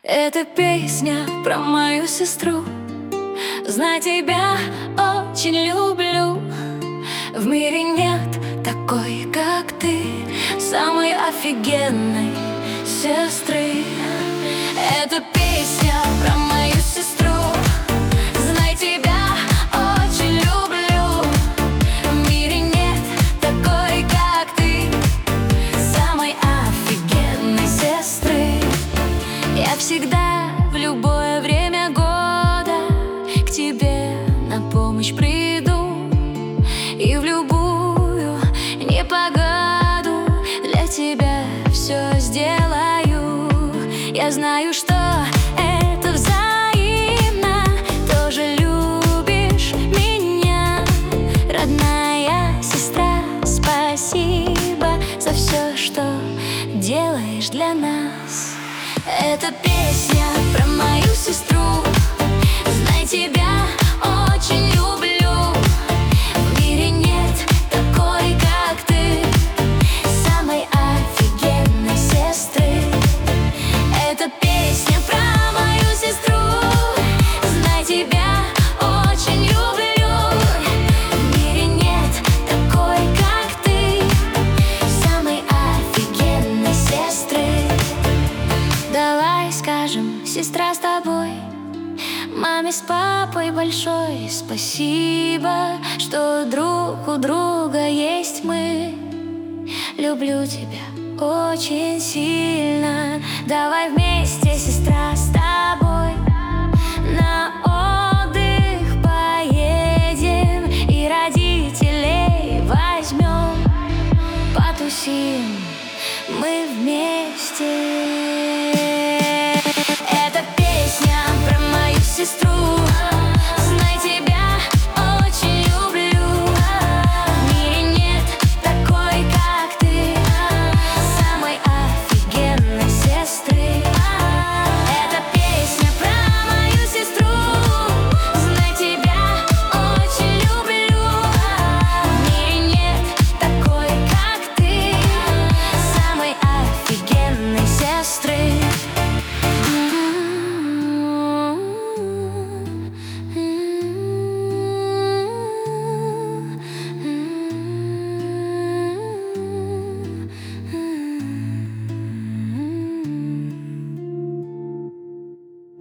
Это песня про мою сестру. Знай, тебя очень люблю. В мире нет такой, как ты, самой офигенной сестры. Это песня про мою сестру. Знай, тебя очень люблю. В мире нет такой, как ты, самой офигенной сестры. Я всегда, в любое время года, к тебе на помощь приду. И в любую непогоду для тебя все сделаю. Я знаю, что это взаимно. Тоже любишь меня, родная сестра. Спасибо за все, что делаешь для нас. Это песня про мою сестру. Знай, тебя очень люблю. В мире нет такой, как ты, самой офигенной сестры. Это песня про мою сестру. Знай, тебя очень люблю. В мире нет такой, как ты, самой офигенной сестры. Давай скажем, сестра, с тобой маме с папой большое спасибо, что друг у друга есть мы. Люблю тебя очень сильно. Давай вместе, сестра, с тобой